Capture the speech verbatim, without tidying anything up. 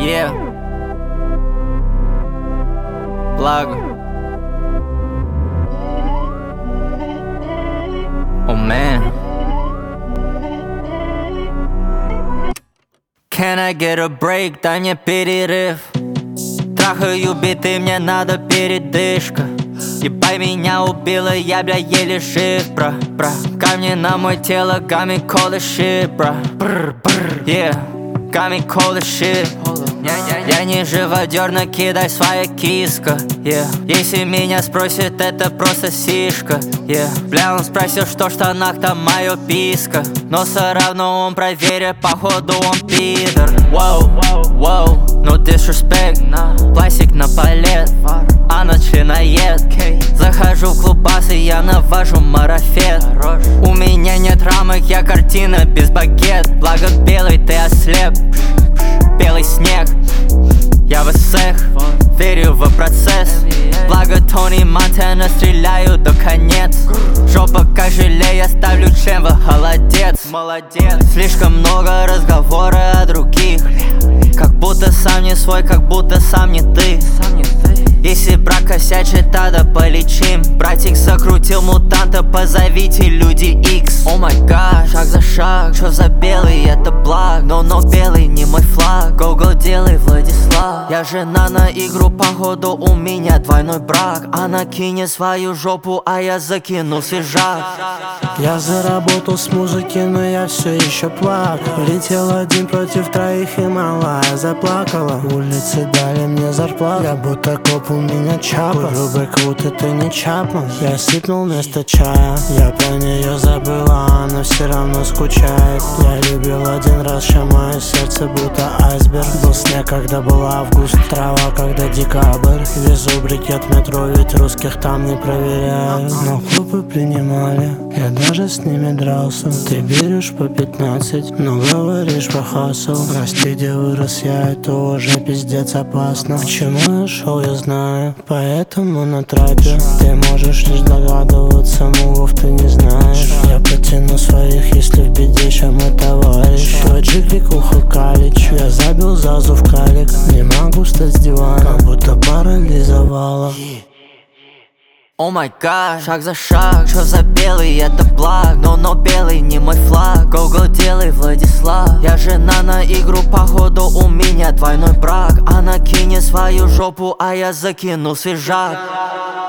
Yeah. Благо. Oh man. Can I get a break? Дай мне перерыв. Трахаю биты, мне надо передышка. Ебай, меня убило, я, бля, еле жив, бра, бра. Камни на мой тело, got me cold as shit, бра. Брр, брр, yeah, got me cold as shit. Я не живодер, накидай своя киска, yeah. Если меня спросят, это просто сишка, yeah. Бля, он спросил, что в штанах там моё писка. Но все равно он проверит, походу он пидор. Воу, воу, no disrespect. Пластик на палет, она членоед. Захожу в клубас и я навожу марафет. У меня нет рамок, я картина без багет. Благо белый, ты ослеп. Белый снег, я в эссех, верю в процесс. Благо Тони Монтана, стреляю до конец. Жопа как желе, я ставлю член в холодец. Молодец. Слишком много разговора о других, как будто сам не свой, как будто сам не ты. Если брак косячит, тогда полечим. Братик закрутил мутанта, позовите люди Икс. О май гад, шаг за шаг, что за белый, это благ. Но, но белый не мой флаг, го-го делай, Владислав. Я жена на игру, походу у меня двойной брак. Она кинет свою жопу, а я закину свежак. Я заработал с музыки, но я все еще плакал. Летел один против троих и малая заплакала. Улицы дали мне зарплату, я будто коп, у меня чапа. Грубый крут, это не Чапман. Я сипнул вместо чая, я про нее забыла, она все равно скучает. Я любил один раз, ща мое сердце будто айсберг. Был снег, когда был август, трава, когда декабрь. Везу брикет в метро, ведь русских там не проверяют. Но клубы принимали, я даже с ними дрался. Ты берешь по пятнадцать, но говоришь по хасл. Расти, где вырос я, это уже пиздец опасно. К чему я шел, я знаю, поэтому на трапе. Ты можешь лишь догадываться, мувов ты не знаешь. Я потяну своих, если в беде, чем мы товарищ. Твой джиглик ухукалич, я забил зазу в калик. Не могу встать с дивана, как будто парализовала. О май гад, шаг за шаг, что за белый, это благ. Но, но белый не мой флаг, го-го делай, Владислав. Я жена на игру, походу у меня двойной брак. Она кинет свою жопу, а я закину свежак.